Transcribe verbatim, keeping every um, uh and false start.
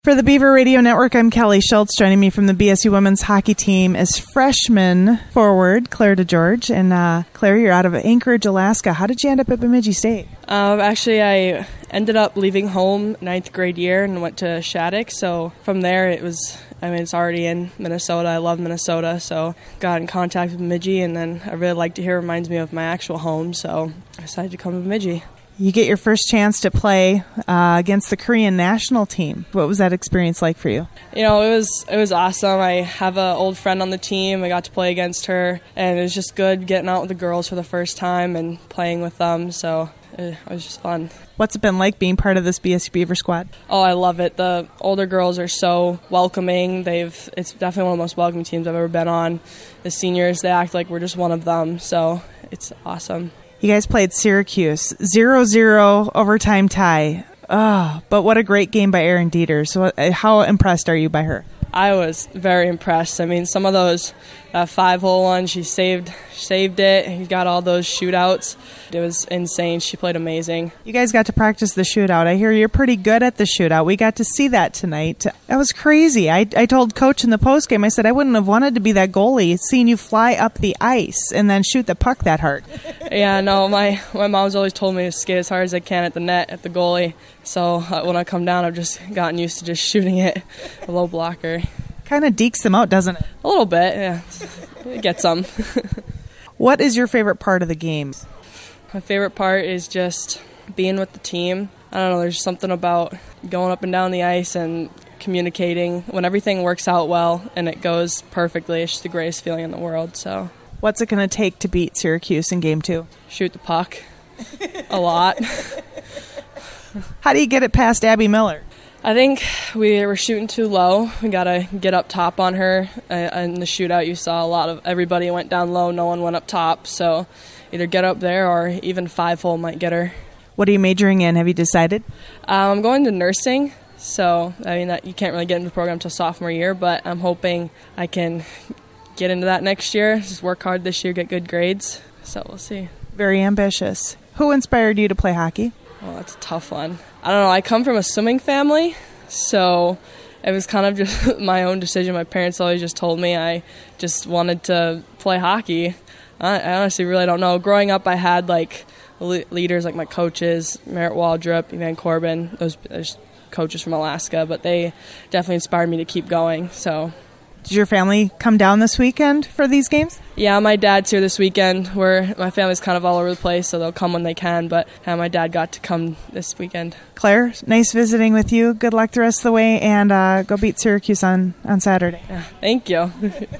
For the Beaver Radio Network, I'm Kelly Schultz. Joining me from the B S U women's hockey team is freshman forward Claire DeGeorge. And uh, Claire, you're out of Anchorage, Alaska. How did you end up at Bemidji State? Um, actually, I ended up leaving home ninth grade year and went to Shattuck. So from there, it was, I mean, it's already in Minnesota. I love Minnesota. So got in contact with Bemidji, and then I really liked it here. It reminds me of my actual home. So I decided to come to Bemidji. You get your first chance to play uh, against the Korean national team. What was that experience like for you? You know, it was it was awesome. I have an old friend on the team. I got to play against her, and it was just good getting out with the girls for the first time and playing with them. So it, it was just fun. What's it been like being part of this B S U Beaver squad? Oh, I love it. The older girls are so welcoming. They've it's definitely one of the most welcoming teams I've ever been on. The seniors, they act like we're just one of them. So it's awesome. You guys played Syracuse, zero zero overtime tie. Oh, but what a great game by Erin Dieter. So how impressed are you by her? I was very impressed. I mean, some of those uh, five-hole ones, she saved saved it. He got all those shootouts. It was insane. She played amazing. You guys got to practice the shootout. I hear you're pretty good at the shootout. We got to see that tonight. That was crazy. I, I told Coach in the postgame, I said, I wouldn't have wanted to be that goalie, seeing you fly up the ice and then shoot the puck that hard. Yeah, no, my, my mom's always told me to skate as hard as I can at the net, at the goalie. So uh, when I come down, I've just gotten used to just shooting it, a low blocker. Kind of dekes them out, doesn't it? A little bit, yeah. It gets some. What is your favorite part of the game? My favorite part is just being with the team. I don't know, there's something about going up and down the ice and communicating. When everything works out well and it goes perfectly, it's just the greatest feeling in the world. So, what's it going to take to beat Syracuse in game two? Shoot the puck. A lot. How do you get it past Abby Miller? I think we were shooting too low. We got to get up top on her. Uh, in the shootout, you saw a lot of everybody went down low. No one went up top. So either get up there or even five-hole might get her. What are you majoring in? Have you decided? Um, I'm going to nursing. So, I mean, that, you can't really get into the program until sophomore year, but I'm hoping I can get into that next year. Just work hard this year, get good grades. So we'll see. Very ambitious. Who inspired you to play hockey? Oh, that's a tough one. I don't know. I come from a swimming family, so it was kind of just my own decision. My parents always just told me I just wanted to play hockey. I, I honestly really don't know. Growing up, I had like le- leaders like my coaches, Merritt Waldrop, Evan Corbin, those, those coaches from Alaska, but they definitely inspired me to keep going. So. Did your family come down this weekend for these games? Yeah, my dad's here this weekend. Where my family's kind of all over the place, so they'll come when they can. But uh, my dad got to come this weekend. Claire, nice visiting with you. Good luck the rest of the way, and uh, go beat Syracuse on, on Saturday. Yeah, thank you.